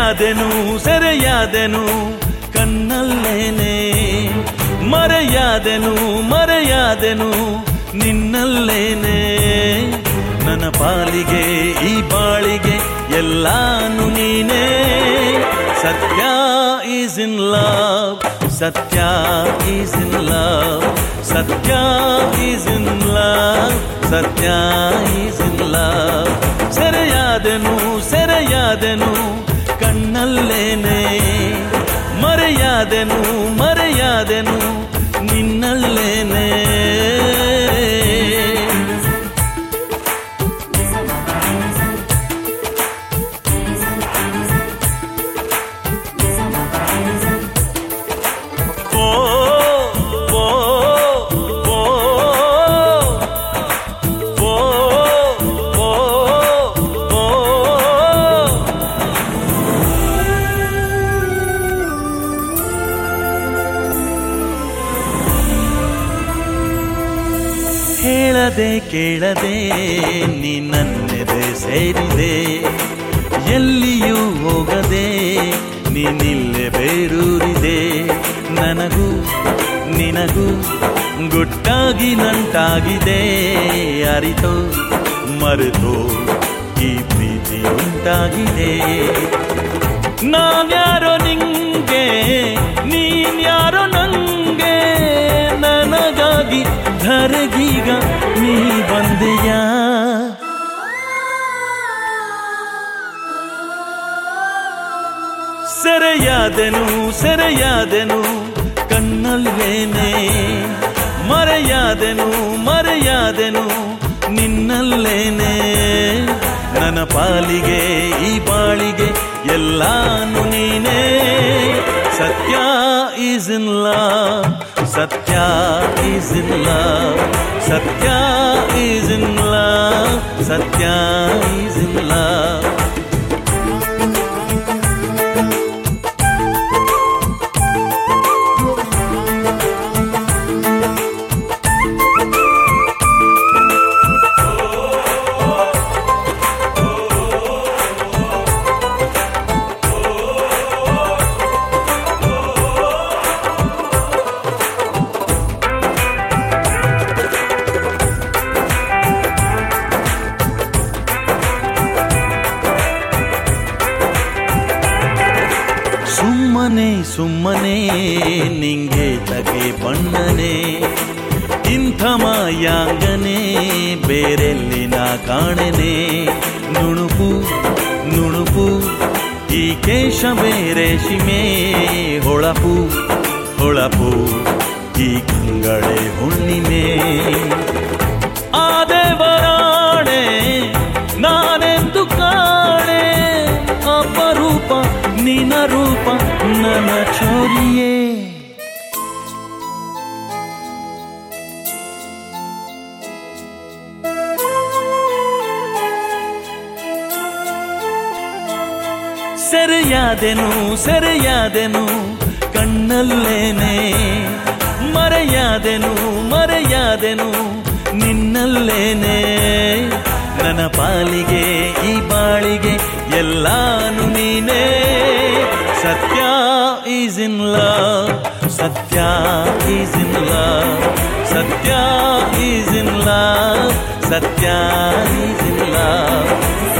ಸೆರೆಯಾದೆನು ಸೆರೆಯಾದೆನು ಕಣ್ಣಲ್ಲೇನೆ, ಮರೆಯಾದೆನು ಮರೆಯಾದೆನು ನಿನ್ನಲ್ಲೇನೆ. ನನ್ನ ಪಾಲಿಗೆ ಈ ಬಾಳಿಗೆ ಎಲ್ಲಾನು ನೀನೇ. Satya is in love, Satya is in love, Satya is in love, Satya is in love. ಸೆರೆಯಾದೆನು ಸೆರೆಯಾದೆನು ಕಣ್ಣಲ್ಲೇನೆ, ಮರೆಯಾದೆನು ಮರೆಯಾದೆನು ನಿನ್ನಲ್ಲೇನೆ. ಹೇಳದೆ ಕೇಳದೆ ನೀ ನನ್ನೆದೆ ಸೇರಿದೆ, ಎಲ್ಲಿಯೂ ಹೋಗದೆ ನೀನಿಲ್ಲೇ ಬೇರೂರಿದೆ. ನನಗೂ ನಿನಗೂ ಗುಟ್ಟಾಗಿ ನಂಟಾಗಿದೆ, ಅರಿತೋ ಮರೆತೋ ಈ ಪ್ರೀತಿ ಉಂಟಾಗಿದೆ. ನಾನ್ಯಾರೋ ನಿಂಗೆ ನೀನ್ಯಾರೋ ನಂಗೆ, ನನಗಾಗಿ ಧರೆಗೀಗ ನೀ ಬಂದೆಯ. ಸೆರೆಯಾದೆನು ಸೆರೆಯಾದೆನು ಕಣ್ಣಲ್ಲೇನೆ, ಮರೆಯಾದೆನು ಮರೆಯಾದೆನು ನಿನ್ನಲ್ಲೇನೆ. ನನ್ನ ಪಾಲಿಗೆ ಈ ಬಾಳಿಗೆ ಎಲ್ಲಾನು ನೀನೇ. Satya is in love, Satya is in love, Satya is in love, Satya is in love. ಸುಮ್ಮನೆ ಸುಮ್ಮನೆ ನಿಂಗೆ ತಗೆ ಬಣ್ಣನೆ, ಇಂಥ ಮಾಯಾಂಗನೆ ಬೇರೆಲ್ಲಿ ನಾ ಕಾಣೆನೆ. ನುಣುಪು ನುಣುಪು ಈ ಕೇಶ ಬೇರೆ ಶಿಮೆ, ಹೊಳಪು ಹೊಳಪು ಈ ಕಂಗಳೆ ಹುಣ್ಣಿಮೆ. ಆ ದೇವರಾಣೆ ನಾನೆಂದು ಕಾಣೆ, ಅಪರೂಪ ನಿನ ರೂಪ ನನ್ನ ಚೋರಿಯೇ. ಸೆರೆಯಾದೆನು ಸೆರೆಯಾದೆನು ಕಣ್ಣಲ್ಲೇನೆ, ಮರೆಯಾದೆನು ಮರೆಯಾದೆನು ನಿನ್ನಲ್ಲೇನೆ. ನನ್ನ ಪಾಲಿಗೆ ಈ ಬಾಳಿಗೆ ಎಲ್ಲಾನು ನೀನೇ. Satya is in love, Satya is in love, Satya is in love, Satya is in love.